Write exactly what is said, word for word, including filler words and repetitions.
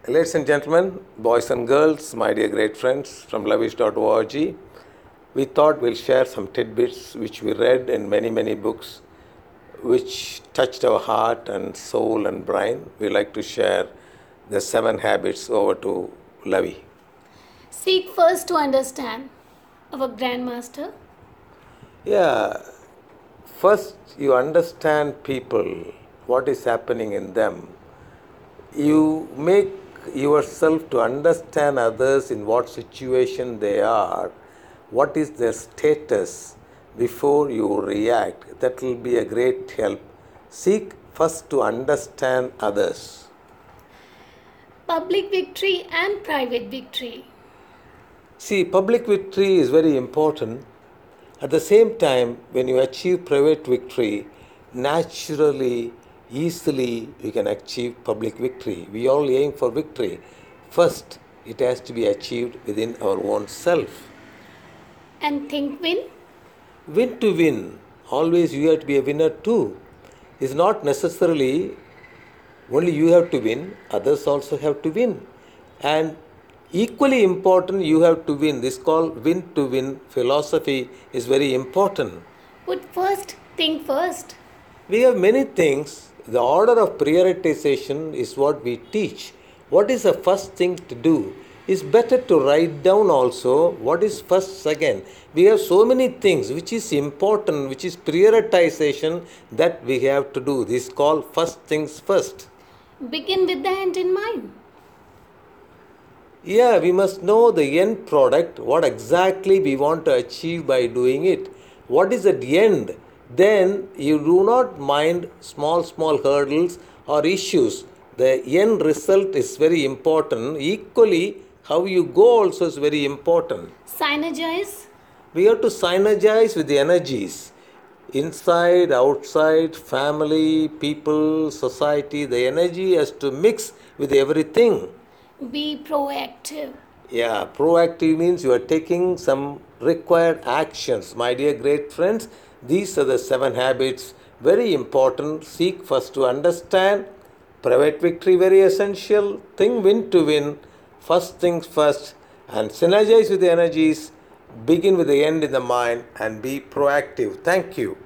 Ladies and gentlemen, boys and girls, my dear great friends from lavish dot org, we thought we'll share some tidbits which we read in many, many books which touched our heart and soul and brain. We like to share the seven habits over to Lavi. Seek first to understand our Grandmaster. Yeah, first you understand people, what is happening in them. You make yourself to understand others in what situation they are, what is their status before you react. That will be a great help. Seek first to understand others. Public victory and private victory. See, public victory is very important. At the same time, when you achieve private victory, naturally, easily, you can achieve public victory. We all aim for victory. First, it has to be achieved within our own self. And think win. Win to win, always you have to be a winner too. It's not necessarily only you have to win, others also have to win. And equally important, you have to win. This called win to win philosophy is very important. Put first, think first. We have many things. The order of prioritization is what we teach. What is the first thing to do? It's better to write down also what is first, second. We have so many things which is important, which is prioritization that we have to do. This is called first things first. Begin with the end in mind. Yeah, we must know the end product, what exactly we want to achieve by doing it. What is at the end? Then you do not mind small, small hurdles or issues. The end result is very important. Equally, how you go also is very important. Synergize. We have to synergize with the energies. Inside, outside, family, people, society, the energy has to mix with everything. Be proactive. Yeah, proactive means you are taking some required actions. My dear great friends, these are the seven habits. Very important. Seek first to understand. Private victory, very essential. Think win to win. First things first. And synergize with the energies. Begin with the end in the mind and be proactive. Thank you.